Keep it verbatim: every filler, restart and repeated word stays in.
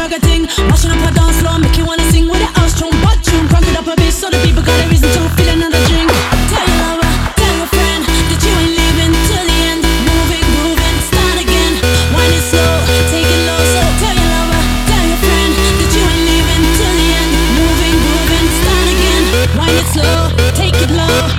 reggae thing. Mashing up a dance floor, make you wanna sing with a house tune, butt tune. Crank it up a bit so the people got a reason to feel another drink. Tell your lover, tell your friend that you ain't leaving till the end. Moving, grooving, start again. Wind it slow, take it low. So tell your lover, tell your friend that you ain't leaving till the end. Moving, grooving, start again. Wind it slow, take it low.